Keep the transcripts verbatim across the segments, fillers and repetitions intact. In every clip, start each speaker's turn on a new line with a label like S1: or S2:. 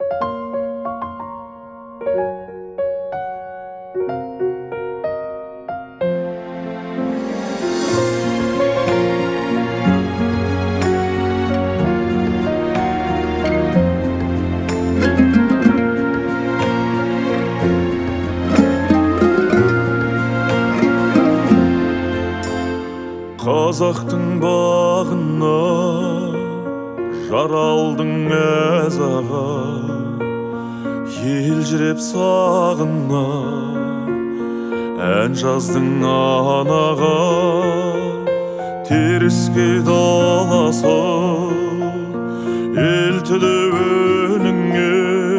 S1: Қазақтың бағына жаралдың әз аға, елжіреп сағына ән жаздың анаға. Теріске даласы елтіді өніңе,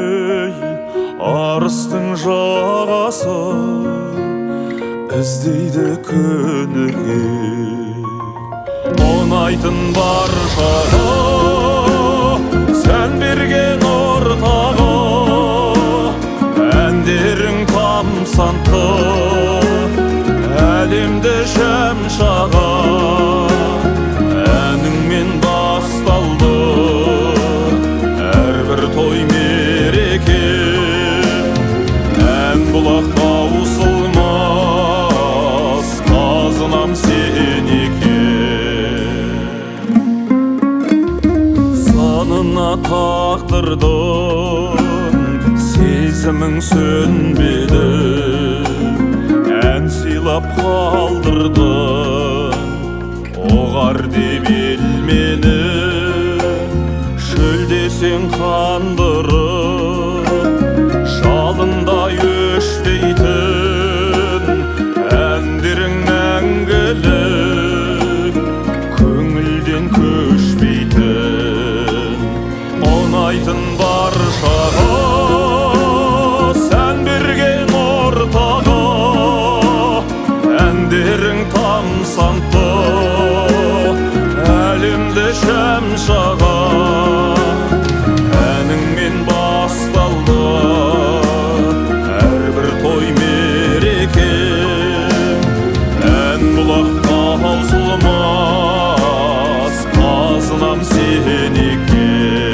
S1: арыстың жағасы іздейді күніге. Ұнайтын баршаға сән берген ортаға, әндерің тамсантты әлемді шәмшаға. Әніңмен басталды әрбір той мереке, ән бұлақ таусылмас қазынам сен екен. Санына тағдырдың сезімің сөнбеді, ән сыйлап қалдырдың оғар деп ел мені. Шөлдесең қандырып жалындай өшпейтін, әндерің мәңгілік көңілден көшпейтін. Ұнайтын баршаға сән берген ортаға, әндерің тамсантты әлемді шәмшаға. Әніңмен басталды әрбір той мереке, ән бұлақ таусылмас қазынам сен екен.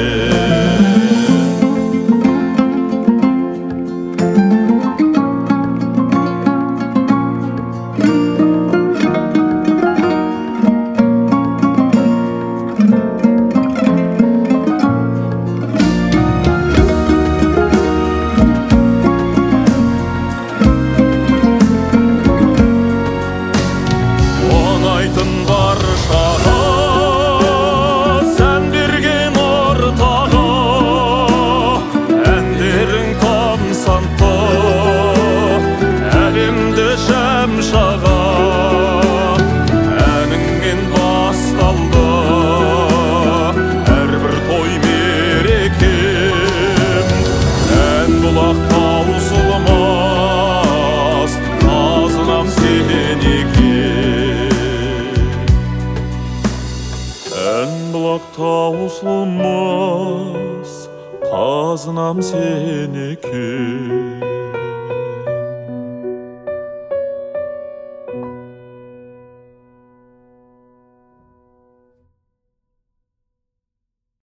S1: Ұнайтын баршаға сән берген ортаға, әндерің тамсантты әлемді шәмшаға. Әніңмен басталды әрбір той мереке, ән бұлақ таусылмас қазынам сен екен. Ән бұлақ таусылмас қазынам сен екен.